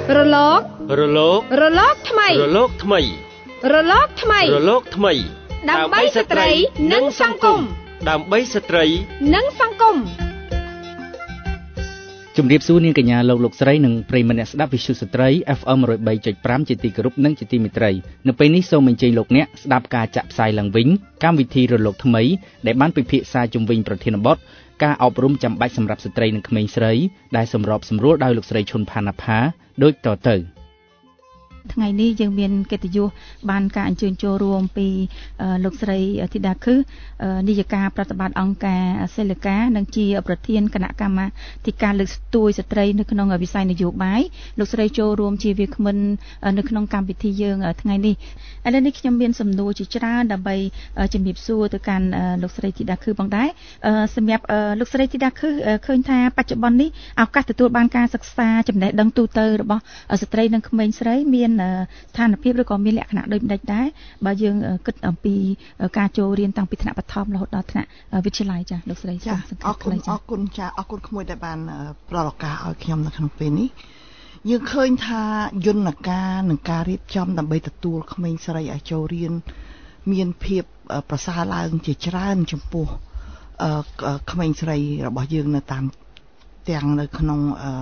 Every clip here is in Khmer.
រលកថ្មីដើម្បីស្ត្រីនិងសង្គមជំរាបសួរនាងកញ្ញាលោកស្រីនិងប្រិយមិត្តអ្នកស្ដាប់វិទ្យុស្ត្រី FM 103.5 ជាទីគោរពនិងជាទីមេត្រីនៅពេលនេះសូមអញ្ជើញលោកអ្នកស្ដាប់ការចាក់ផ្សាយឡើងវិញកម្មវិធីរលកថ្មីដែលបានពិភាក្សាជុំវិញប្រធានបទការអប់រំចាំបាច់សម្រាប់ស្ត្រីនិងក្មេងស្រីដែលសម្របសម្រួលដោយលោកស្រីឈុនផាណាផាដូចតទៅថ្ងៃនេះយើងមានកិត្តិយសបានការអញ្ជើញចូលរួមពីលោកស្រីធីតាខឹសនាយិកាប្រតិបត្តិអង្គការសិលកានិងជាប្រធានគណៈកម្មាធិការលើកស្ទួយស្ត្រីនៅក្នុងវិស័យនយោបាយលោកស្រីចូលរួមជាវាគ្មិននៅក្នុងកម្មវិធីយើងថ្ងៃនេះឥឡូវនេះខ្ញុំមានសំណួរជាច្រើនដើម្បីជំរាបសួរទៅកាន់លោកស្រីធីតាខឹសផងដែរសម្រាប់លោកស្រីធីតាខឹសឃើញថាបច្ចុប្បន្ននេះឱកាសទទួលបានការសិក្សាចំណេះដឹងទូទៅរបស់ស្ត្រីនិងក្មេងស្រីមានស្ថានភាពឬក៏មានលក្ខណៈដូចម្ដេចដែរបើយើងគិតអំពីការចូលរៀនតាំងពីថ្នាក់បឋមរហូតដល់ថ្នាក់វិទ្យាល័យចាលោកស្រីសូមសង្កត់ខ្លីចាអរគុណក្មួយដែលបានផ្ដល់ឱកាសឲ្យខ្ញុំនៅក្នុងពេលនេះយើងឃើញថាយន្តការនិងការរៀបចំដើម្បីទទួលក្មេងស្រីឲ្យចូលរៀនមានភាពប្រសើរឡើងជាច្រើនចំពោះក្មេងស្រីរបស់យើងនៅតាមទាំងនៅក្នុង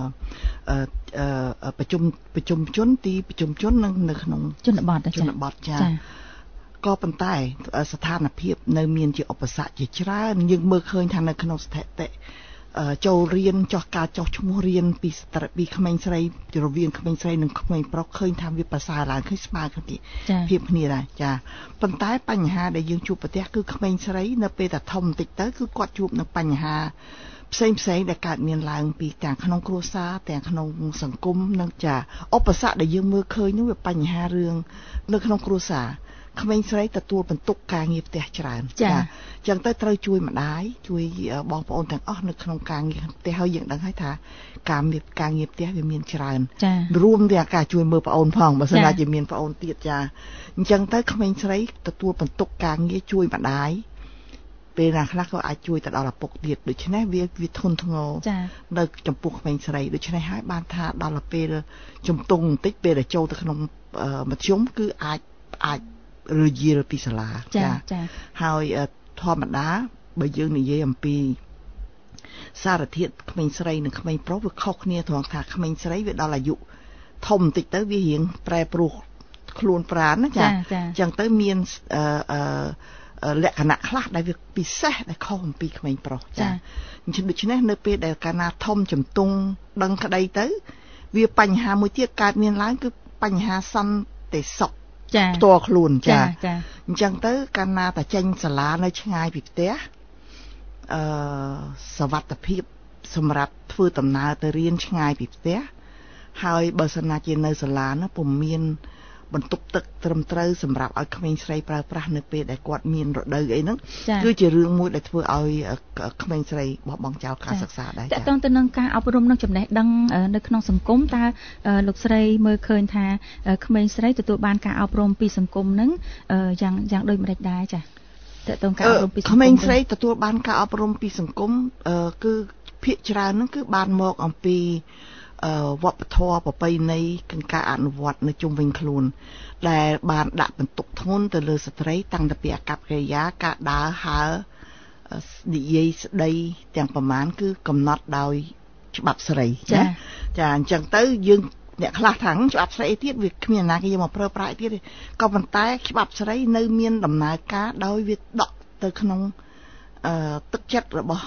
ប្រជុំជនទីប្រជុំជននិងនៅក្នុងជនបទចាក៏ប៉ុន្តែស្ថានភាពនៅមានជាឧបសគ្គជាច្រើនយើងមើលឃើញថានៅក្នុងស្ថិតិចូលរៀនចោះការចោះឈ្មោះរៀនពីក្មេងស្រីរវាងក្មេងស្រីនិងក្មេងប្រុសឃើញថាវាប្រសើរឡើងឃើញស្មើគ្នាភាពគ្នាដែរចាប៉ុន្តែបញ្ហាដែលយើងជួបប្រទះគឺក្មេងស្រីនៅពេលតែធំបន្តិចទៅគឺគាត់ជួបនឹងបញ្ហាផ្សេងដែលកើតមានឡើងពីទាំងក្នុងគ្រួសារទាំងក្នុងសង្គមនិងចាឧបសគ្គដែលយើងមើលឃើញនោះវាបញ្ហារឿងនៅក្នុងគ្រួសារក្មេងស្រីទទួលបន្ទុកការងារផ្ទះច្រើនចាអញ្ចឹងទៅត្រូវជួយម្ដាយជួយបងប្អូនទាំងអស់នៅក្នុងការងារផ្ទះហើយយើងដឹងហើយថាការងារផ្ទះវាមានច្រើនរួមទាំងការជួយមើលប្អូនផងបើសិនណាជាមានប្អូនទៀតចាអញ្ចឹងទៅក្មេងស្រីទទួលបន្ទុកការងារជួយម្ដាយពេលណាខ្លះក៏អាចជួយទៅដល់ឪពុកទៀតដូច្នេះវាធន់ធ្ងរនៅចំពោះក្មេងស្រីដូច្នេះហើយបានថាដល់ពេលជំទង់បន្តិចពេលដែលចូលទៅក្នុងមធ្យមគឺអាចរយាលពីសាលាចាហើយធម្មតាបើយើងនិយាយអំពីសារធាតុក្មេងស្រីនិងក្មេងប្រុសវាខុសគ្នាត្រង់ថាក្មេងស្រីវាដល់អាយុធំបន្តិចទៅវារៀងប្រែប្រួលខ្លួនប្រាណណាចាអញ្ចឹងទៅមានលក្ខណៈខ្លះដែលវាពិសេសដែលខុសអំពីក្មេងប្រុសចាអញ្ចឹងដូច្នេះនៅពេលដែលកាលណាធំជំទង់ដឹងក្តីទៅវាបញ្ហាមួយទៀតកើតមានឡើងគឺបញ្ហាសន្តិសុខផ្ទាល់ខ្លួនចាអញ្ចឹងទៅកាលណាតែចេញសាលានៅឆ្ងាយពីផ្ទះសុវត្ថិភាពសម្រាប់ធ្វើដំណើរទៅរៀនឆ្ងាយពីផ្ទះហើយបើសិនណាជានៅសាលានោះពុំមានបន្ទប់ទឹកត្រឹមត្រូវសម្រាប់ឲ្យក្មេងស្រីប្រើប្រាស់នៅពេលដែលគាត់មានរដូវអីហ្នឹងគឺជារឿងមួយដែលធ្វើឲ្យក្មេងស្រីបោះបង់ចោលការសិក្សាដែរតើតើទៅនឹងការអប់រំនិងចំណេះដឹងនៅក្នុងសង្គមតើលោកស្រីមើលឃើញថាក្មេងស្រីទទួលបានការអប់រំពីសង្គមហ្នឹងយ៉ាងដូចម្តេចដែរចាតើតើការអប់រំពីសង្គមក្មេងស្រីទទួលបានការអប់រំពីសង្គមគឺភាគច្រើនហ្នឹងគឺបានមកអំពីវប្បធម៌ប្រពៃណីនិងការអនុវត្តនៅជុំវិញខ្លួនដែលបានដាក់បន្ទុកធ្ងន់ទៅលើស្ត្រីតាំងពីអាកប្បកិរិយាការដើរហើរនិយាយស្ដីទាំងប្រមាណគឺកំណត់ដោយច្បាប់ស្រីចាអញ្ចឹងទៅយើងអ្នកខ្លះថាច្បាប់ស្រីទៀតវាគ្មានណាគេយកមកប្រើប្រាស់ទៀតទេក៏ប៉ុន្តែច្បាប់ស្រីនៅមានដំណើរការដោយវាដកទៅក្នុងទឹកចិត្តរបស់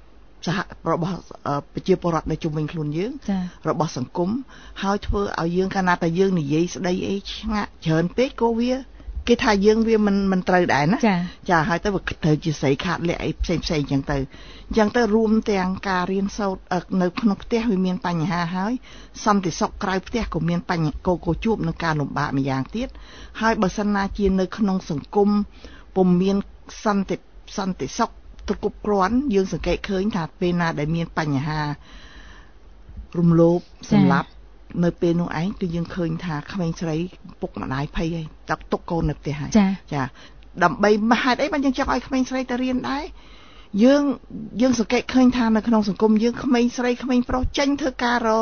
ប្រជាពលរដ្ឋនៅជុំវិញខ្លួនយើងរបស់សង្គមហើយធ្វើឲ្យយើងកាលណាតែយើងនិយាយស្ដីអីឆ្ងាក់ច្រើនពេកក៏វាគេថាយើងវាមិនត្រូវដែរណាចាហើយទៅវាត្រូវជាស្រីខាតលក្ខអីផ្សេងអញ្ចឹងទៅរួមទាំងការរៀនសូត្រនៅក្នុងផ្ទះវាមានបញ្ហាហើយសន្តិសុខក្រៅផ្ទះក៏មានបញ្ហាក៏ជួបនឹងការលំបាកម្យ៉ាងទៀតហើយបើសិនណាជានៅក្នុងសង្គមពុំមានសន្តិសុខគ្រប់គ្រាន់យើងសង្កេតឃើញថាពេលណាដែលមានបញ្ហារំលោភសម្លាប់នៅពេលនោះឯងគឺយើងឃើញថាក្មេងស្រីពុកម្ដាយភ័យហើយដាក់ទុកកូននៅផ្ទះហើយចាដើម្បីមហេតុអីបានយើងចង់ឲ្យក្មេងស្រីទៅរៀនដែរយើងសង្កេតឃើញថានៅក្នុងសង្គមយើងក្មេងស្រីក្មេងប្រុសចេញធ្វើការ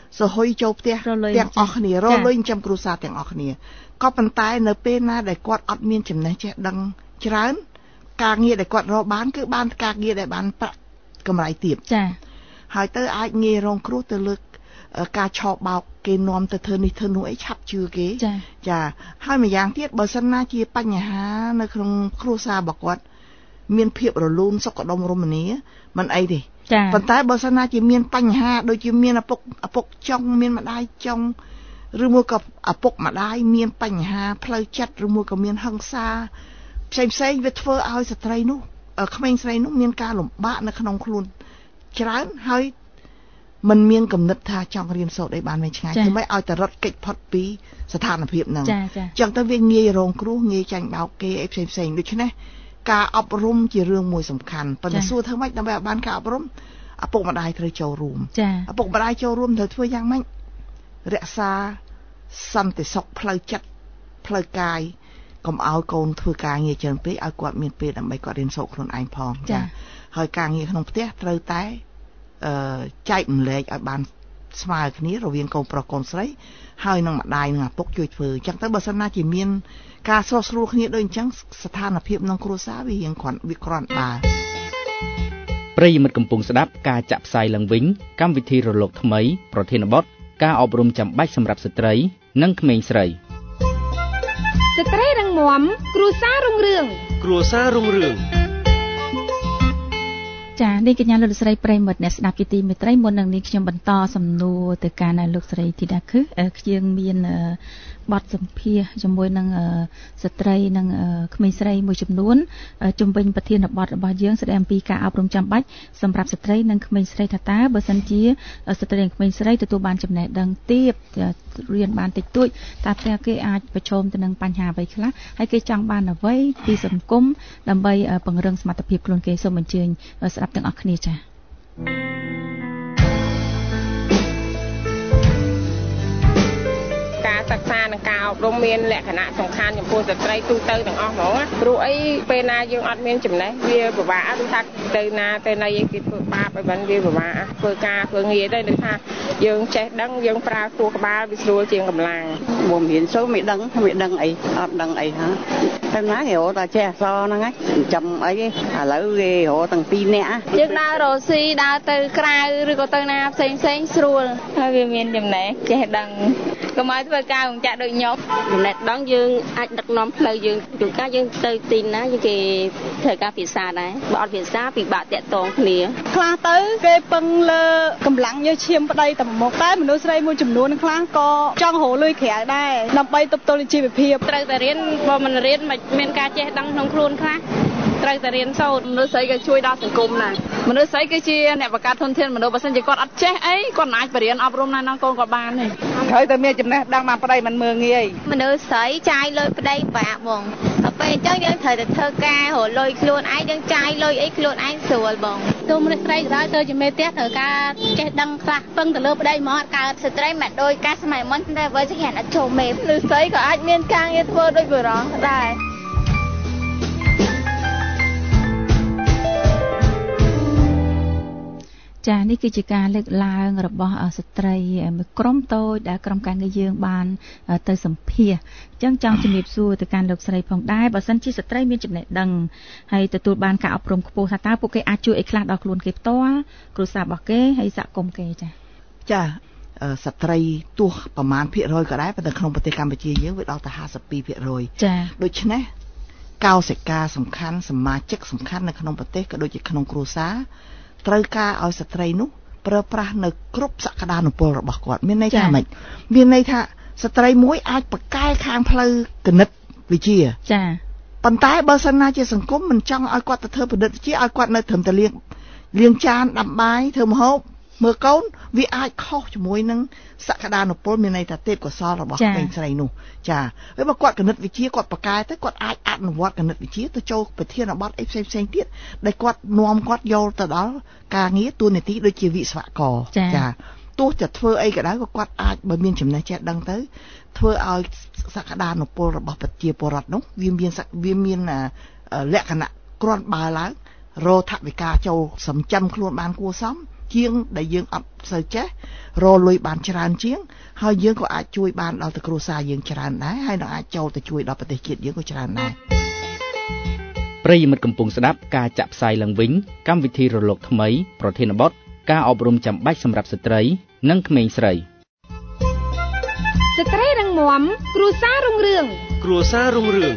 សហុយចូលផ្ទះទាំងអស់គ្នារលុយចិញ្ចឹមគ្រួសារទាំងអស់គ្នាក៏ប៉ុន្តែនៅពេលណាដែលគាត់អត់មានចំណេះចេះដឹងច្រើនការងារដែលគាត់រកបានគឺបានការងារដែលបានប្រាក់កម្រៃទាបចាហើយទៅអាចងាយរងគ្រោះទៅលើការឆោបបោកគេនាំទៅធ្វើនេះធ្វើនោះអីឆាប់ជឿគេចាហើយម្យ៉ាងទៀតបើសិនណាជាបញ្ហានៅក្នុងគ្រួសាររបស់គាត់មានភាពរលូនសុខដុមរមនាមិនអីទេប៉ុន្តែបើសិនណាជាមានបញ្ហាដូចជាមានឪពុកចង់មានម្ដាយចង់ឬមួយក៏ឪពុកម្ដាយមានបញ្ហាផ្លូវចិត្តឬមួយក៏មានហិង្សាផ្សេងវាធ្វើឲ្យស្ត្រីនោះក្មេងស្រីនោះមានការលំបាកនៅក្នុងខ្លួនច្រើនហើយมันមានគំនិតថាចង់រៀនសូត្រឲ្យបានវែងឆ្ងាយធ្វើម៉េចឲ្យតែរត់គេចផុតពីស្ថានភាពហ្នឹងចឹងទៅវាងាយរងគ្រោះងាយចាញ់បោកគេអីផ្សេងដូច្នេះការអប់រំជារឿងមួយសំខាន់ប៉ុន្តែសួរធ្វើម៉េចដើម្បីឲ្យបានការអប់រំឪពុកម្ដាយត្រូវចូលរួមឪពុកម្ដាយចូលរួមត្រូវធ្វើយ៉ាងម៉េចរក្សាសន្តិសុខផ្លូវចិត្តផ្លូវកាយកុំឲ្យកូនធ្វើការងារច្រើនពេកឲ្យគាត់មានពេលដើម្បីគាត់រៀនសូត្រខ្លួនឯងផងចាហើយការងារក្នុងផ្ទះត្រូវតែចែកម្លែកឲ្យបានស្មើគ្នារវាងកូនប្រុសកូនស្រីហើយនឹងម្ដាយនិងឪពុកជួយធ្វើអញ្ចឹងទៅបើសិនណាជាមានការស្រុះស្រួលគ្នាដូចអញ្ចឹងស្ថានភាពក្នុងគ្រួសារវារៀងគ្រាន់បើប្រិយមិត្តកំពុងស្ដាប់ការចាក់ផ្សាយឡើងវិញកម្មវិធីរលកថ្មីប្រធានបទការអប់រំចាំបាច់សម្រាប់ស្ត្រីនិងក្មេងស្រីស្ត្រីរឹងមាំគ្រួសាររុងរឿងចានេះកញ្ញាលោកស្រីប្រិមត្តអ្នកស្ដាប់ជាទីមេត្រីមុននឹងនេះខ្ញុំបន្តសំណួរទៅកាន់លោកស្រីធីតាខឹសយើងមានបទសម្ភាសជាមួយនឹងស្ត្រីនិងក្មេងស្រីមួយចំនួនជំវិញប្រធានបទរបស់យើងស្ដីអំពីការអប់រំចាំបាច់សម្រាប់ស្ត្រីនិងក្មេងស្រីថាតើបើសិនជាស្ត្រីនិងក្មេងស្រីទទួលបានចំណេះដឹងទាបរៀនបានតិចតួចតើគេអាចប្រឈមទៅនឹងបញ្ហាអ្វីខ្លះហើយគេចង់បានអ្វីពីសង្គមដើម្បីពង្រឹងសមត្ថភាពខ្លួនគេសូមអញ្ជើញស្ដាប់ទាំងអស់គ្នាចា៎សិក្សានិងការអប់រំមានលក្ខណៈសំខាន់ចំពោះស្ត្រីទូទៅទាំងអស់ហ្មងព្រោះអីពេលណាយើងអត់មានចំណេះវាពិបាកឬថាទៅណាទៅណីអីគេធ្វើបាបឲ្យបានវាពិបាកធ្វើការធ្វើងារទៅដូចថាយើងចេះដឹងយើងប្រើខួរក្បាលវាស្រួលជាងកម្លាំងមុំរៀនសូត្រមិនដឹងអីអត់ដឹងអីហាតែណាគេរកតែចេះអក្សរហ្នឹងឯងចាំអីឥឡូវគេរកទាំង2នាក់យើងដើររកស៊ីដើរទៅក្រៅឬក៏ទៅណាផ្សេងស្រួលហើយវាមានចំណេះចេះដឹងកុំឲ្យធ្វើការងចាក់ដូចខ្ញុំចំណេះដឹងយើងអាចដឹកនាំផ្លូវយើងជួនកាលយើងទៅទីណាគេធ្វើការភាសាដែរបើអត់ភាសាពិបាកតាក់ទងគ្នាខ្លះទៅគេពឹងលើកម្លាំងញើសឈាមប្តីតែមុខតែមនុស្សស្រីមួយចំនួនខ្លះក៏ចង់រកលុយក្រៅដែរដើម្បីទប់ទល់នឹងជីវភាពត្រូវតែរៀនបើមិនរៀនមិនមានការចេះដឹងក្នុងខ្លួនខ្លះត្រូវតែរៀនសូត្រមនុស្សស្រីក៏ជួយដល់សង្គមដែរមនុស្សស្រីគឺជាអ្នកបង្កើតធនធានមនុស្សបើមិនជាគាត់អត់ចេះអីគាត់មិនអាចបរៀនអប់រំណែនាំកូនគាត់បានទេត្រូវតែមានចំណេះដឹងបានប្តីមិនមើងងាយមនុស្សស្រីចាយលុយប្តីបាក់បងដល់ពេលអញ្ចឹងយើងត្រូវតែធ្វើការរកលុយខ្លួនឯងយើងចាយលុយអីខ្លួនឯងស្រួលបងទូមនុស្សស្រីក៏ដោយទៅជាមេផ្ទះត្រូវការចេះដឹងខ្លះពឹងទៅលើប្តីមកអត់កើតស្ត្រីមិនដូចការសម័យមុនតែបើចេះអត់ចូលមេមនុស្សស្រីក៏អាចមានការងារធ្វើដូចបុរសដែរចានេះគឺជាការលើកឡើងរបស់ស្ត្រីមួយក្រុមតូចដែលក្រុមការងារយើងបានទៅសម្ភាសអញ្ចឹងចង់ជំរាបសួរទៅកាន់លោកស្រីផងដែរបើសិនជាស្ត្រីមានចំណេះដឹងហើយទទួលបានការអប់រំខ្ពស់ថាតើពួកគេអាចជួយអីខ្លះដល់ខ្លួនគេផ្ទាល់គ្រួសាររបស់គេហើយសហគមន៍គេចាស្ត្រីទោះប្រមាណភាគរយក៏ដែរប៉ុន្តែក្នុងប្រទេសកម្ពុជាយើងវាដល់តែ 52% ចាដូច្នេះកោសិកាសំខាន់សមាជិកសំខាន់នៅក្នុងប្រទេសក៏ដូចជាក្នុងគ្រួសារត្រូវការឲ្យស្ត្រីនោះប្រើប្រាស់នៅគ្រប់សក្តានុពលរបស់គាត់មានន័យថាម៉េចមានន័យថាស្ត្រីមួយអាចប្រកែកខាងផ្លូវគណិតវិទ្យាចាប៉ុន្តែបើសិនណាជាសង្គមមិនចង់ឲ្យគាត់ទៅធ្វើគណិតវិទ្យាឲ្យគាត់នៅត្រឹមតែលាងចានដាំបាយធ្វើម្ហូបមើលកូនវាអាចខុសជាមួយនឹងសក្តានុពលមានន័យថាទេពកោសល្យរបស់ក្មេងស្រីនោះចាហើយបើគាត់គណិតវិទ្យាគាត់ប្រកែទៅគាត់អាចអនុវត្តគណិតវិទ្យាទៅចូលប្រធានបទអីផ្សេងទៀតដែលគាត់នាំគាត់យកទៅដល់ការងារទូនាទីដូចជាវិស្វករចាទោះจะធ្វើអីក៏ដោយក៏គាត់អាចបើមានចំណេះចេះដឹងទៅធ្វើឲ្យសក្តានុពលរបស់ប្រជាពលរដ្ឋនោះវាមានលក្ខណៈគ្រាន់បើឡើងរកថវិកាចូលសំចាំខ្លួនបានគួរសមជាងដែលយើងអត់សូវចេះរលុយបានច្រើនជាងហើយយើងក៏អាចជួយបានដល់ទៅគ្រួសារយើងច្រើនដែរហើយនឹងអាចចូលទៅជួយដល់ប្រទេសជាតិយើងក៏ច្រើនដែរប្រិយមិត្តកំពុងស្ដាប់ការចាក់ផ្សាយឡើងវិញកម្មវិធីរលកថ្មីប្រធានបទការអប់រំចាំបាច់សម្រាប់ស្ត្រីនិងក្មេងស្រីស្ត្រីរឹងមាំគ្រួសាររុងរឿងគ្រួសាររុងរឿង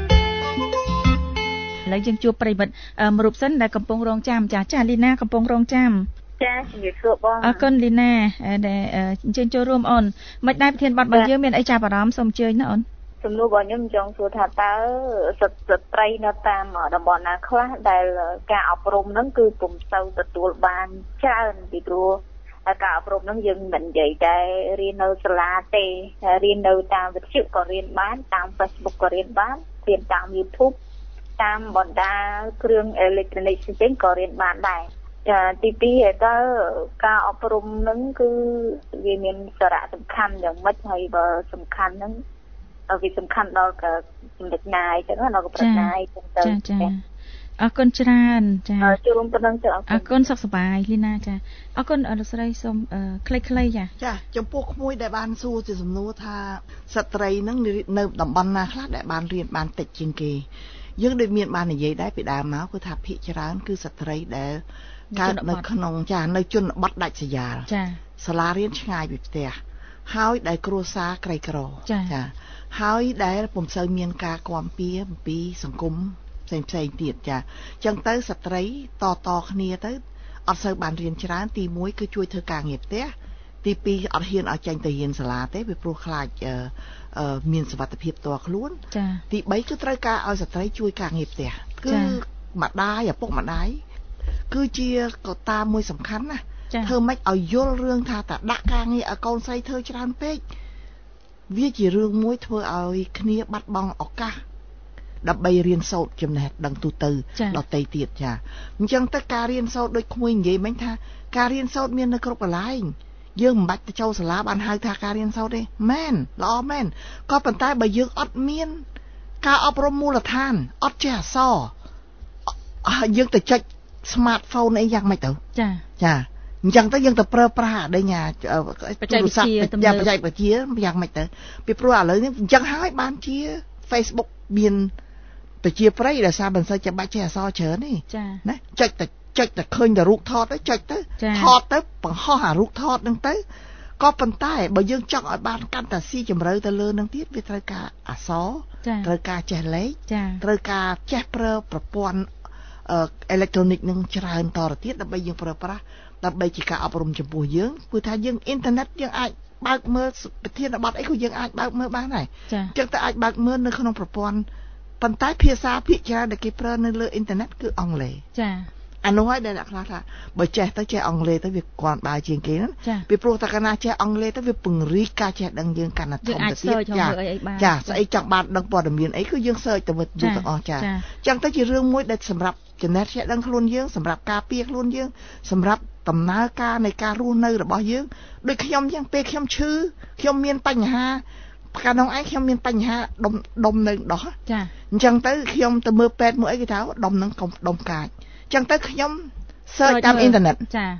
ឥឡូវយើងជួបប្រិយមិត្តមួយរូបសិនដែលកំពុងរងចាំចាលីណាកំពុងរងចាំចាជំរាបសួរបងអរគុណលីណាដែលអញ្ជើញចូលរួមអូនមិនដែរប្រធានបទរបស់យើងមានអីចាប់អារម្មណ៍សូមអញ្ជើញណាអូនសំណួររបស់ខ្ញុំចង់សួរថាតើស្ត្រីនៅតាមតំបន់ណាខ្លះដែលការអប់រំហ្នឹងគឺពុំសូវទទួលបានច្រើនពីព្រោះការអប់រំហ្នឹងយើងមិននិយាយតែរៀននៅសាលាទេរៀននៅតាមវិទ្យុក៏រៀនបានតាម Facebook ក៏រៀនបានរៀនតាម YouTube តាមបណ្ដាគ្រឿងអេឡិចត្រូនិកផ្សេងក៏រៀនបានដែរទី2តើការអប់រំហ្នឹងគឺវាមានសារៈសំខាន់យ៉ាងម៉េចហើយបើសំខាន់ហ្នឹងវាសំខាន់ដល់ចំណុចណាអញ្ចឹងដល់ប្រណាយអញ្ចឹងទៅចាអរគុណច្រើនចាជួបប៉ុណ្ណឹងចាអរគុណសុខសប្បាយលីណាចាអរគុណលោកស្រីសូមខ្លីៗចាចំពោះក្មួយដែលបានសួរជាសំណួរថាស្ត្រីហ្នឹងនៅតំបន់ណាខ្លះដែលបានរៀនបានតិចជាងគេយើងដូចមានបាននិយាយដែរពីដើមមកគឺថាភាគច្រើនគឺស្ត្រីដែលកើតនៅក្នុងនៅជនបទដាច់ស្រយាលសាលារៀនឆ្ងាយពីផ្ទះហើយដែលគ្រួសារក្រីក្រចាហើយដែលពុំសូវមានការគាំពារអំពីសង្គមផ្សេងទៀតចាអញ្ចឹងទៅស្ត្រីតគ្នាទៅអត់សូវបានរៀនច្រើនទី1គឺជួយធ្វើការងារផ្ទះទី2អត់ហ៊ានឲ្យចេញទៅរៀនសាលាទេពីព្រោះខ្លាចមានសុវត្ថិភាពផ្ទាល់ខ្លួនទី3គឺត្រូវការឲ្យស្ត្រីជួយការងារផ្ទះគឺម្ដាយឪពុកម្ដាយគឺជាកត្តាមួយសំខាន់ណាធ្វើម៉េចឲ្យយល់រឿងថាតើដាក់ការងារឲ្យកូនស្រីធ្វើច្រើនពេកវាជារឿងមួយធ្វើឲ្យគ្នាបាត់បង់ឱកាសដើម្បីរៀនសូត្រចំណេះដឹងទូទៅដទៃទៀតចាអញ្ចឹងទៅការរៀនសូត្រដូចក្មួយនិយាយមិញថាការរៀនសូត្រមាននៅគ្រប់កន្លែងយើងមិនបាច់ទៅចូលសាលាបានហៅថាការរៀនសូត្រទេមែនល្អមែនក៏ប៉ុន្តែបើយើងអត់មានការអប់រំមូលដ្ឋានអត់ចេះអក្សរយើងទៅចុច smartphone អីយ៉ាងម៉េចទៅចាអញ្ចឹងទៅយើងទៅប្រើប្រាស់ដេញទូរស័ព្ទបច្ចេកវិទ្យាយ៉ាងម៉េចទៅពីព្រោះឥឡូវនេះអញ្ចឹងហើយបានជា Facebook មានប្រជាប្រិយដែលសារមិនសូវចាំបាច់ចេះអក្សរច្រើនទេណាចុចតែឃើញតែរូបថតទៅចុចទៅថតទៅបង្ហោះអារូបថតហ្នឹងទៅក៏ប៉ុន្តែបើយើងចង់ឲ្យបានកាន់តែស៊ីជម្រៅទៅលើនឹងទៀតវាត្រូវការអក្សរត្រូវការចេះលេខត្រូវការចេះប្រើប្រព័ន្ធអេឡិចត្រូនិកនឹងច្រើនតទៅទៀតដើម្បីយើងប្រើប្រាស់ដើម្បីជាការអប់រំចំពោះយើងព្រោះថាយើងអ៊ីនធឺណិតយើងអាចបើកមើលប្រធានបទអីក៏យើងអាចបើកមើលបានដែរអញ្ចឹងតែអាចបើកមើលនៅក្នុងប្រព័ន្ធប៉ុន្តែភាសាភាគច្រើនដែលគេប្រើនៅលើអ៊ីនធឺណិតគឺអង់គ្លេសអានោះហើយដែលអ្នកខ្លះថាបើចេះទៅចេះអង់គ្លេសទៅវាគ្រាន់បើជាងគេហ្នឹងពីព្រោះតែកាលណាចេះអង់គ្លេសទៅវាពង្រីកការចេះដឹងយើងកាន់តែធំទៅទៀតចាស្អីចង់បានដឹងព័ត៌មានអីគឺយើងសើចទៅវិទ្យុទាំងអស់ចាអញ្ចឹងទៅជារឿងមួយដែលសម្រាប់ចំណេះចេះដឹងខ្លួនយើងសម្រាប់ការពារខ្លួនយើងសម្រាប់ដំណើរការនៃការរស់នៅរបស់យើងដូចខ្ញុំអញ្ចឹងពេលខ្ញុំឈឺខ្ញុំមានបញ្ហាកាលនោះឯងខ្ញុំមានបញ្ហាដុំនៅដោះអញ្ចឹងទៅខ្ញុំទៅមើលពេទ្យមួយអីគេថាដុំហ្នឹងកុំដុំកាចអញ្ចឹងទៅខ្ញុំ search តាមអ៊ីនធឺណិត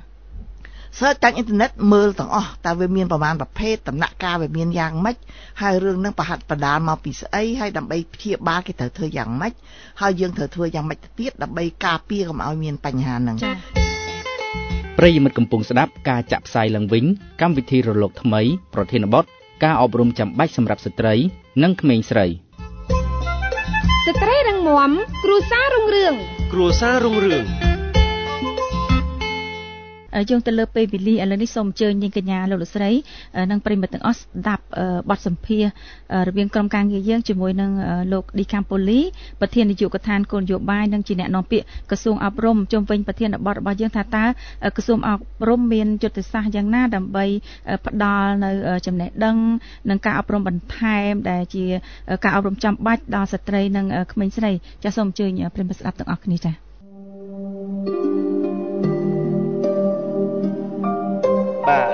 search តាមអ៊ីនធឺណិតមើលទាំងអស់តើវាមានប្រមាណប្រភេទដំណាក់កាលវាមានយ៉ាងម៉េចហើយរឿងហ្នឹងប្រហាត់ប្រដាលមកពីស្អីហើយដើម្បីព្យាបាលគេត្រូវធ្វើយ៉ាងម៉េចហើយយើងត្រូវធ្វើយ៉ាងម៉េចទៅទៀតដើម្បីការពារកុំឲ្យមានបញ្ហាហ្នឹងប្រិយមិត្តកំពុងស្ដាប់ការចាក់ផ្សាយឡើងវិញកម្មវិធីរលកថ្មីប្រធានបទការអប់រំចាំបាច់សម្រាប់ស្ត្រីនិងក្មេងស្រីស្ត្រីរឹងមាំគ្រួសាររុងរឿងគ្រួសាររុងរឿងយើងទៅលើពេលវេលាឥឡូវនេះសូមអញ្ជើញនាងកញ្ញាលោកលោកស្រីនិងប្រិយមិត្តទាំងអស់ស្ដាប់បទសម្ភាសន៍រវាងក្រុមការងារយើងជាមួយនឹងលោកឌីកាំពូលីប្រធាននាយកដ្ឋានគោលនយោបាយនិងជាអ្នកនាំពាក្យក្រសួងអប់រំជុំវិញប្រធានបទរបស់យើងថាតើក្រសួងអប់រំមានយុទ្ធសាស្ត្រយ៉ាងណាដើម្បីផ្ដល់នៅចំណេះដឹងនិងការអប់រំបន្ថែមដែលជាការអប់រំចាំបាច់ដល់ស្ត្រីនិងក្មេងស្រីចាសសូមអញ្ជើញប្រិយមិត្តស្ដាប់ទាំងអស់គ្នាចាបាទ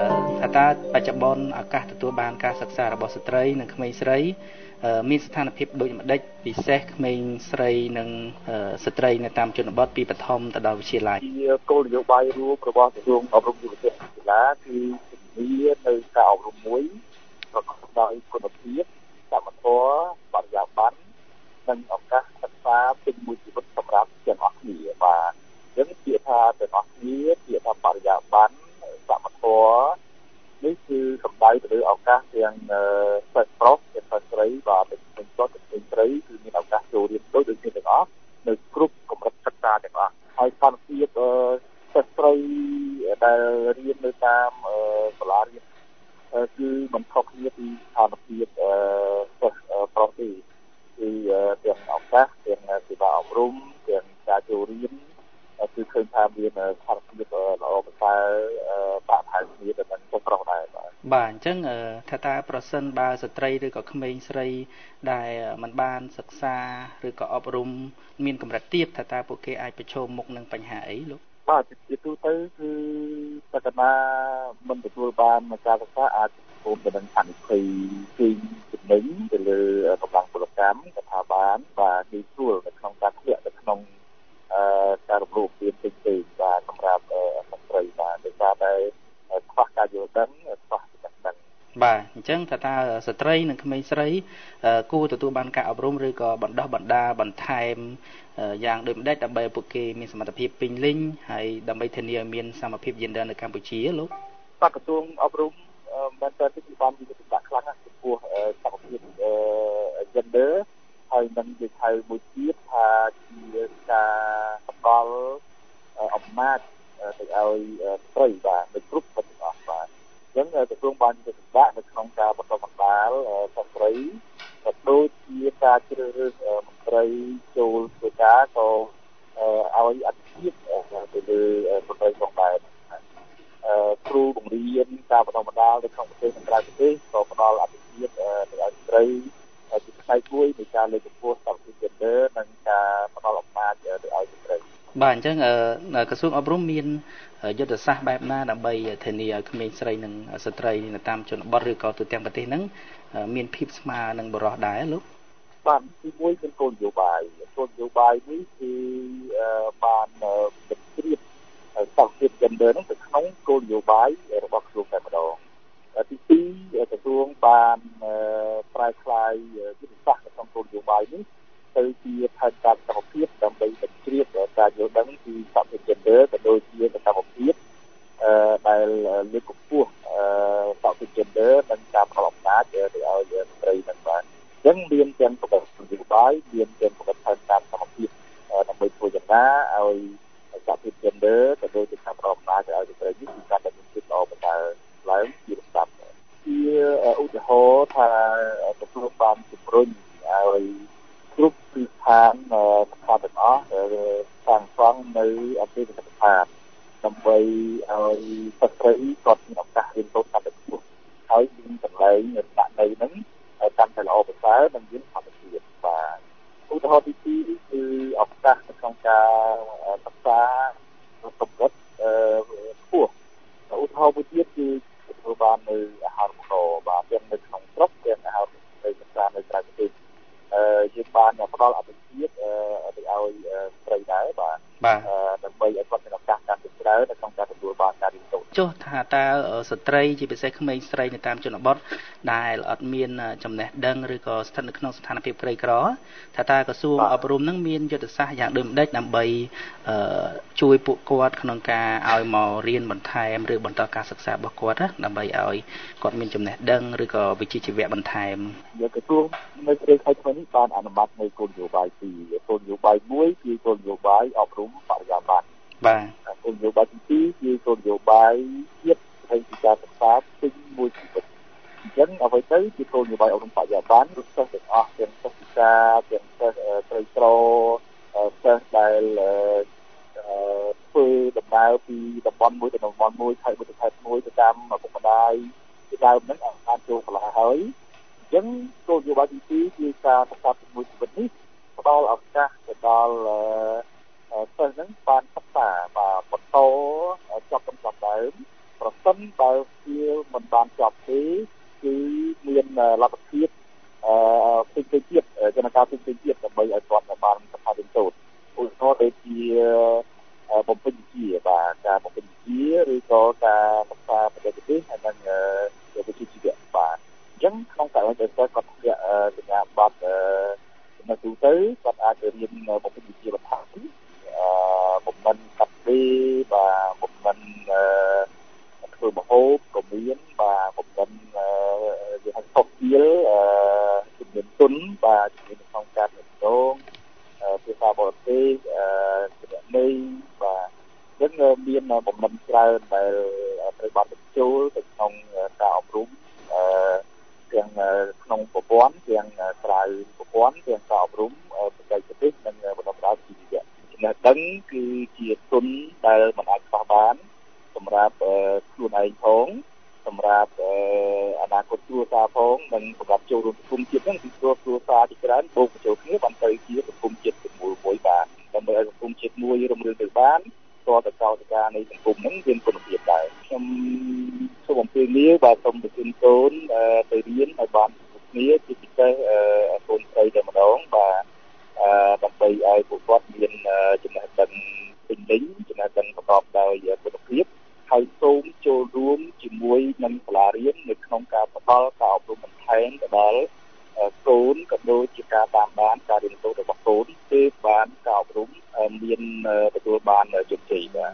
ថាតើបច្ចុប្បន្នឱកាសទទួលបានការសិក្សារបស់ស្ត្រីនិងក្មេងស្រីមានស្ថានភាពដូចម្ដេចពិសេសក្មេងស្រីនិងស្ត្រីនៅតាមជនបទពីបឋមទៅដល់វិទ្យាល័យគោលនយោបាយរួមរបស់ក្រសួងអប់រំយុវជននិងកីឡាគឺជំនាញនៅការអប់រំមួយប្រកបដោយគុណភាពសមធម៌បរិយាបន្ននិងឱកាសសិក្សាពេញមួយជីវិតសម្រាប់ទាំងអស់គ្នាបាទអញ្ចឹងពាក្យថាទាំងអស់គ្នាពាក្យថាបរិយាបន្នសមធម៌នេះគឺសំដៅទៅលើឱកាសទាំងសិស្សប្រុសនិងសិស្សស្រីបាទទាំងសិស្សប្រុសនិងសិស្សស្រីគឺមានឱកាសចូលរៀនដូចគ្នាទាំងអស់នៅគ្រប់កម្រិតសិក្សាទាំងអស់ហើយស្ថានភាពសិស្សស្រីដែលរៀននៅតាមសាលារៀនគឺមិនខុសគ្នាពីស្ថានភាពសិស្សប្រុសទេគឺទាំងឱកាសទាំងសេវាអប់រំទាំងការចូលរៀនគឺឃើញថាមានស្ថានភាពល្អប្រសើរបាក់ថែគ្នាទៅនឹងសិស្សប្រុសដែរបាទអញ្ចឹងថាតើប្រសិនបើស្ត្រីឬក៏ក្មេងស្រីដែលមិនបានសិក្សាឬក៏អប់រំមានកម្រិតទាបថាតើពួកគេអាចប្រឈមមុខនឹងបញ្ហាអីលោកបាទជាទូទៅគឺសក្តាមិនទទួលបានការសិក្សាអាចប្រឈមទៅនឹងអនិច្ចពីចំណេញទៅលើកម្លាំងពលកម្មស្ថាប័នបាទងាយស្រួលនៅក្នុងការធ្លាក់ទៅក្នុងការរំលោភទានផ្សេងៗបាទសម្រាប់ស្ត្រីបាទដោយសារតែខ្វះការយល់ដឹងខ្វះចំណេះដឹងបាទអញ្ចឹងថាតើស្ត្រីនិងក្មេងស្រីគួរទទួលបានការអប់រំឬក៏បណ្ដុះបណ្ដាលបន្ថែមយ៉ាងដូចម្ដេចដើម្បីឲ្យពួកគេមានសមត្ថភាពពេញលេញហើយដើម្បីធានាឲ្យមានសមភាពយេនឌ័រនៅកម្ពុជាលោកបាទក្រសួងអប់រំបានតែទីបានវិនិយោគដាក់ខ្លាំងណាស់ចំពោះសមភាពgender ហើយនឹងនិយាយហៅមួយទៀតថាជាការផ្ដល់អំណាចទៅឲ្យស្ត្រីបាទនៅគ្រប់បទទាំងអស់បាទអញ្ចឹងក្រសួងបានវិនិយោគដាក់នៅក្នុងការបន្តបណ្ដាលស្ត្រីក៏ដូចជាការជ្រើសរើសមន្ត្រីចូលធ្វើការក៏ឲ្យអធិភាពទៅលើស្ត្រីផងដែរគ្រូបង្រៀនការបណ្ដុះបណ្ដាលនៅក្នុងប្រទេសនិងក្រៅប្រទេសក៏ផ្ដល់អធិភាពទៅឲ្យស្ត្រីជាផ្នែកមួយនៃការលើកកម្ពស់សមភាព gender និងការផ្ដល់អំណាចទៅឲ្យស្ត្រីបាទអញ្ចឹងក្រសួងអប់រំមានយុទ្ធសាស្ត្របែបណាដើម្បីធានាឲ្យក្មេងស្រីនិងស្ត្រីនៅតាមជនបទឬក៏ទូទាំងប្រទេសហ្នឹងមានភាពស្មើនឹងបុរសដែរលោកបាទទីមួយគឺគោលនយោបាយនេះគឺបានបញ្ជ្រាបសមភាព gender ហ្នឹងទៅក្នុងគោលនយោបាយរបស់ក្រសួងតែម្ដងទីពីរក្រសួងបានប្រែក្លាយយុទ្ធសាស្ត្រនៅក្នុងគោលនយោបាយនេះទៅជាផែនការសមភាពដើម្បីបញ្ជ្រាបការយល់ដឹងពីសមភាព gender ក៏ដូចជាសកម្មភាពដែលលើកកម្ពស់សមភាព gender និងការផ្ដល់អំណាចទៅឲ្យស្ត្រីនឹងបានអញ្ចឹងមានទាំងប្រព័ន្ធនយោបាយមានទាំងប្រព័ន្ធផែនការសមភាពដើម្បីធ្វើយ៉ាងណាឲ្យសមភាព gender ក៏ដូចជាការផ្ដល់អំណាចទៅឲ្យស្ត្រីនេះគឺការតែមានភាពល្អប្រសើរឡើងជាលំដាប់ជាឧទាហរណ៍ថាក្រសួងបានជំរុញឲ្យគ្រប់ស្ថានទាំងអស់សាងសង់នៅអន្តរជាតិស្ថានដើម្បីឲ្យស្ត្រីគាត់មានឱកាសរៀនសូត្រកាន់តែខ្ពស់ហើយមានកន្លែងដាក់នៅហ្នឹងកាន់តែល្អប្រសើរនិងមានសមត្ថភាពបាទឧទាហរណ៍ទី2គឺឱកាសក្នុងការសិក្សាកម្រិតខ្ពស់ឧទាហរណ៍មួយទៀតគឺទទួលបាននៅអាហារូបករណ៍បាទទាំងនៅក្នុងស្រុកទាំងអាហារូបករណ៍នៅក្រៅប្រទេសយើងបានផ្ដល់អត្ថប្រយោជន៍ទៅឲ្យស្ត្រីដែរបាទដើម្បីឲ្យគាត់មានឱកាសកាន់តែច្រើននៅក្នុងការទទួលបានការរៀនសូត្រចុះថាតើស្ត្រីជាពិសេសក្មេងស្រីនៅតាមជនបទដែលអត់មានចំណេះដឹងឬក៏ស្ថិតនៅក្នុងស្ថានភាពក្រីក្រថាតើក្រសួងអប់រំនឹងមានយុទ្ធសាស្ត្រយ៉ាងដូចម្ដេចដើម្បីជួយពួកគាត់ក្នុងការឲ្យមករៀនបន្ថែមឬបន្តការសិក្សារបស់គាត់ដើម្បីឲ្យគាត់មានចំណេះដឹងឬក៏វិជ្ជាជីវៈបន្ថែមក្រសួងនៅព្រឹកថ្ងៃនេះបានអនុម័តនៅគោលនយោបាយ2គោលនយោបាយ1គឺគោលនយោបាយអប់រំបរិយាបន្នបាទគោលនយោបាយទី2គឺគោលនយោបាយជាតិស្ដីពីការសិក្សាពេញមួយជីវិតអញ្ចឹងអ្វីទៅជាគោលនយោបាយអប់រំបរិយាបន្នសិស្សទាំងអស់ទាំងសិក្សាទាំងសិស្សក្រីក្រសិស្សដែលធ្វើដំណើរពីតំបន់មួយទៅតំបន់មួយខេត្តមួយទៅខេត្តមួយទៅតាមឪពុកម្ដាយពីដើមហ្នឹងអាចចូលសាលាហើយអញ្ចឹងគោលនយោបាយទី2គឺការសិក្សាពេញមួយជីវិតនេះផ្ដល់ឱកាសទៅដល់សិស្សហ្នឹងបានសិក្សាបាទបន្តចប់កំណត់ដើមប្រសិនបើវាមិនបានចប់ទេគឺមានលទ្ធភាពផ្សេងៗទៀតចំណាការផ្សេងៗទៀតដើម្បីឲ្យគាត់បានសិក្សារៀនសូត្រឧទាហរណ៍ដូចជាបំពេញវិជ្ជាបាទការបំពេញវិជ្ជាឬក៏ការសិក្សាបច្ចេកទេសហើយនិងវិជ្ជាជីវៈបាទអញ្ចឹងក្នុងករណីដែលគាត់ធ្លាក់សញ្ញាបត្រនៅទូទៅគាត់អាចរៀនបំពេញវិជ្ជាបន្ថែមបំពេញកាត់ដេរបាទបំពេញធ្វើម្ហូបក៏មានបាទបំពេញយើងហៅសុខទៀតជំនាញទុនបាទជំនាញក្នុងការទំនាក់ទំនងភាសាបរទេសជំនាញនៃបាទអញ្ចឹងមានបំណិនច្រើនដែលត្រូវបានបញ្ចូលទៅក្នុងការអប់រំទាំងក្នុងប្រព័ន្ធទាំងក្រៅប្រព័ន្ធទាំងការអប់រំបច្ចេកទេសនិងបណ្ដុះបណ្ដាលវិជ្ជាចំណេះដឹងគឺជាទុនដែលមិនអាចខ្វះបានសម្រាប់ខ្លួនឯងផងសម្រាប់អនាគតគ្រួសារផងនិងសម្រាប់ចូលរួមសង្គមជាតិហ្នឹងគឺគ្រួសារជាច្រើនបូកបញ្ចូលគ្នាបានទៅជាសង្គមជាតិមួយបានដើម្បីឲ្យសង្គមជាតិមួយរំលឹកទៅបានតទៅកោតការនៃសង្គមហ្នឹងមានគុណភាពដែរខ្ញុំសូមអំពាវនាវបាទសូមបញ្ជូនកូនទៅរៀនឲ្យបានគ្នាជាពិសេសកូនស្រីតែម្ដងបាទដើម្បីឲ្យពួកគាត់មានចំណេះដឹងពេញលេញចំណេះដឹងប្រកបដោយគុណភាពហើយសូមចូលរួមជាមួយនឹងសាលារៀននៅក្នុងការផ្តល់ការអប់រំបន្ថែមទៅដល់កូនក៏ដូចជាការតាមដានការរៀនសូត្ររបស់កូនគឺបានការអប់រំមានទទួលបានជោគជ័យបាទ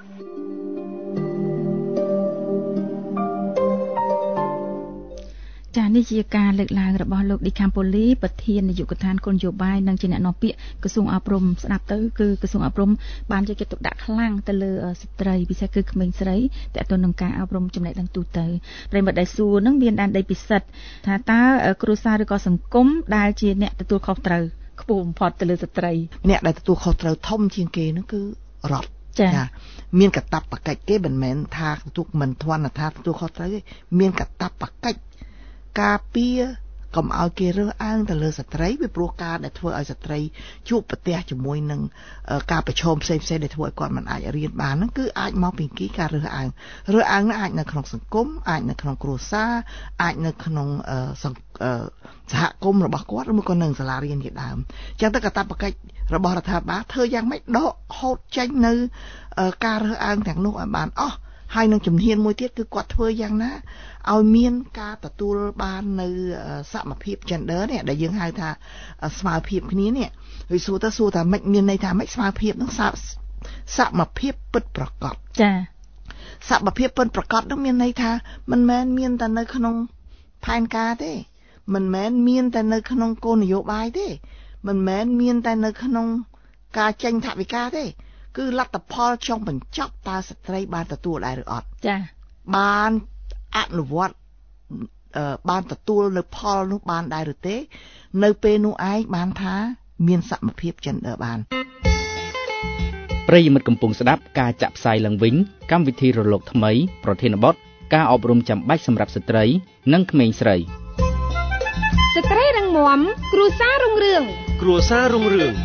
ចា៎នេះជាការលើកឡើងរបស់លោកឌីខាំពូលីប្រធាននាយកដ្ឋានគោលនយោបាយនិងជាអ្នកនាំពាក្យក្រសួងអប់រំស្ដាប់ទៅគឺក្រសួងអប់រំបានយកចិត្តទុកដាក់ខ្លាំងទៅលើស្ត្រីពិសេសគឺក្មេងស្រីតើទៅនឹងការអប់រំចំណេះដឹងទូទៅប្រិមត្តដែលសួរនឹងមានដែនដីពិសិដ្ឋថាតើគ្រួសារឬក៏សង្គមដែលជាអ្នកទទួលខុសត្រូវខ្ពស់បំផុតទៅលើស្ត្រីអ្នកដែលទទួលខុសត្រូវធំជាងគេនោះគឺរដ្ឋចាមានកាតព្វកិច្ចគេមិនមែនថាទទួលមិនធន់ថាទទួលខុសត្រូវទេមានកាតព្វកិច្ចការពារកុំឲ្យគេរើសអើងទៅលើស្ត្រីពីព្រោះការដែលធ្វើឲ្យស្ត្រីជួបប្រទះជាមួយនឹងការប្រឈមផ្សេងៗដែលធ្វើឲ្យគាត់មិនអាចរៀនបានហ្នឹងគឺអាចមកពីការរើសអើងនោះអាចនៅក្នុងសង្គមអាចនៅក្នុងគ្រួសារអាចនៅក្នុងសហគមន៍របស់គាត់ឬមួយក៏នៅសាលារៀនជាដើមអញ្ចឹងទៅកាតព្វកិច្ចរបស់រដ្ឋាភិបាលធ្វើយ៉ាងម៉េចដកហូតចេញនៅការរើសអើងទាំងនោះឲ្យបានអស់ហើយនឹងជំហានមួយទៀតគឺគាត់ធ្វើយ៉ាងណាឲ្យមានការទទួលបាននៅសមភាព gender នេះដែលយើងហៅថាស្មើភាពគ្នានេះហើយសួរថាម៉េចមានន័យថាម៉េចស្មើភាពនឹងសមភាពពិតប្រាកដចាសមភាពពិតប្រាកដនឹងមានន័យថាមិនមែនមានតែនៅក្នុងផែនការទេមិនមែនមានតែនៅក្នុងគោលនយោបាយទេមិនមែនមានតែនៅក្នុងការចេញថវិកាទេគឺលទ្ធផលចុងបញ្ចប់តើស្ត្រីបានទទួលដែរឬអត់ចាបានអនុវត្តបានទទួលនៅផលនោះបានដែរឬទេនៅពេលនោះឯងបានថាមានសមភាព gender បានប្រិយមិត្តកំពុងស្ដាប់ការចាក់ផ្សាយឡើងវិញកម្មវិធីរលកថ្មីប្រធានបទការអប់រំចាំបាច់សម្រាប់ស្ត្រីនិងក្មេងស្រីស្ត្រីរឹងមាំគ្រួសាររុងរឿងគ្រួសាររុងរឿង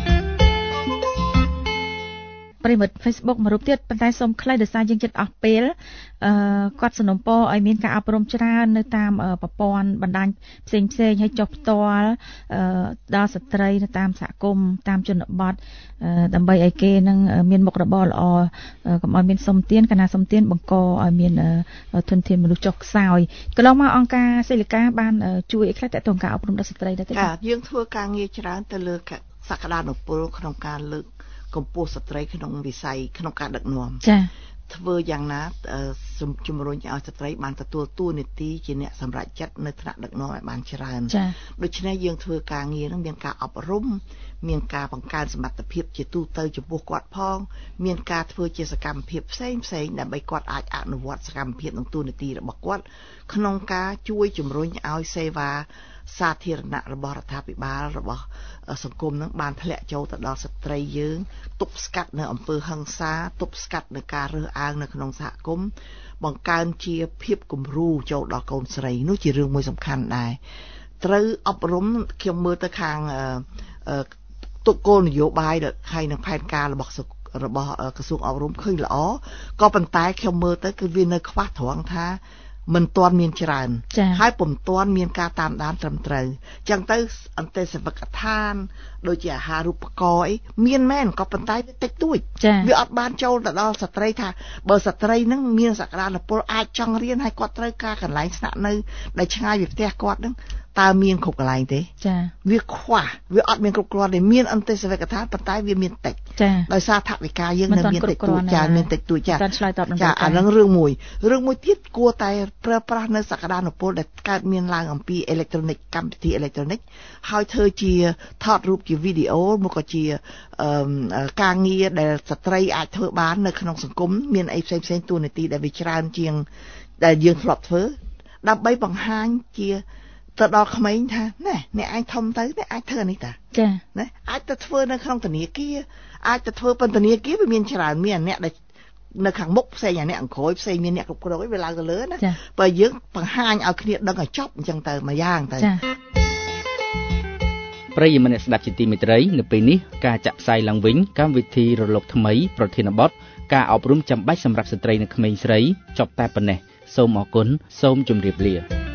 ប្រិមិត្ត Facebook មួយរូបទៀតប៉ុន្តែសូមខ្លីដោយសារយើងជិតអស់ពេលគាត់សនំពរឲ្យមានការអប់រំច្រើននៅតាមប្រព័ន្ធបណ្ដាញផ្សេងឲ្យចុះផ្ទាល់ដល់ស្ត្រីនៅតាមសហគមន៍តាមជនបទដើម្បីឲ្យគេនឹងមានមុខរបរល្អកុំឲ្យមានសុំទានកាលណាសុំទានបង្កឲ្យមានធនធានមនុស្សចុះខ្សោយកន្លងមកអង្គការសិលិកាបានជួយឲ្យខ្លះតើតើការអប់រំដល់ស្ត្រីដែរទេយើងធ្វើការងារច្រើនទៅលើសក្តានុពលក្នុងការលើកកម្ពុជាស្ត្រីក្នុងវិស័យក្នុងការដឹកនាំចា៎ធ្វើយ៉ាងណាជំរុញឲ្យស្ត្រីបានទទួលតួនាទីជាអ្នកសម្រេចចិត្តនៅថ្នាក់ដឹកនាំឲ្យបានច្រើនដូច្នេះយើងធ្វើការងារនឹងមានការអប់រំមានការបង្កើនសមត្ថភាពជាទូទៅចំពោះគាត់ផងមានការធ្វើជាសកម្មភាពផ្សេងដើម្បីគាត់អាចអនុវត្តសកម្មភាពនឹងតួនាទីរបស់គាត់ក្នុងការជួយជំរុញឲ្យសេវាសាធារណៈរបស់រដ្ឋាភិបាលរបស់សង្គមនឹងបានធ្លាក់ចូលទៅដល់ស្ត្រីយើងទប់ស្កាត់នៅអំពើហិង្សាទប់ស្កាត់នៅការរើសអើងនៅក្នុងសហគមន៍បង្កើនជាភាពគំរូចូលដល់កូនស្រីនោះជារឿងមួយសំខាន់ដែរត្រូវអប់រំខ្ញុំមើលទៅខាងទុកគោលនយោបាយហើយនឹងផែនការរបស់របស់ក្រសួងអប់រំឃើញល្អក៏ប៉ុន្តែខ្ញុំមើលទៅគឺវានៅខ្វះត្រង់ថាមិនទាន់មានច្រើនហើយពុំទាន់មានការតាមដានត្រឹមត្រូវអញ្ចឹងទៅអន្តេសវកដ្ឋានដូចជាអាហារូបករណ៍អីមានមែនក៏ប៉ុន្តែវាតិចតួចវាអត់បានចូលទៅដល់ស្ត្រីថាបើស្ត្រីនឹងមានសក្តានុពលអាចចង់រៀនហើយគាត់ត្រូវការកន្លែងស្នាក់នៅដែលឆ្ងាយពីផ្ទះគាត់នឹងតើមានគ្រប់កន្លែងទេចាវាខ្វះវាអត់មានគ្រប់គ្រាន់ទេមានអន្តេសវកដ្ឋានប៉ុន្តែវាមានតិចដោយសារថវិកាយើងនៅមានតិចតួចចាមានតិចតួចចាអានឹងរឿងមួយទៀតគួរតែប្រើប្រាស់នៅសក្តានុពលដែលកើតមានឡើងអំពីអេឡិចត្រូនិកកម្មវិធីអេឡិចត្រូនិកហើយធ្វើជាថតរូបជាវីដេអូមកក៏ជាការងារដែលស្ត្រីអាចធ្វើបាននៅក្នុងសង្គមមានអីផ្សេងតួនាទីដែលវាច្រើនជាងដែលយើងធ្លាប់ធ្វើដើម្បីបង្ហាញជាទៅដល់ក្មេងថាណែអ្នកឯងធំទៅអ្នកអាចធ្វើអានេះតាចាណាអាចទៅធ្វើនៅក្នុងធនាគារអាចទៅធ្វើពន្ធនាគារវាមានច្រើនមានអ្នកដែលនៅខាងមុខផ្សេងអាអ្នកអង្គុយផ្សេងមានអ្នកគ្រប់គ្រងឯងវាឡើងទៅលើណាបើយើងបង្ហាញឲ្យគ្នាដឹងឲ្យចប់អញ្ចឹងទៅមួយយ៉ាងទៅប្រិយមិត្តអ្នកស្ដាប់ជាទីមេត្រីនៅពេលនេះការចាក់ផ្សាយឡើងវិញកម្មវិធីរលកថ្មីប្រធានបទការអប់រំចាំបាច់សម្រាប់ស្ត្រីនិងក្មេងស្រីចប់តែប៉ុណ្ណេះសូមអរគុណសូមជម្រាបលា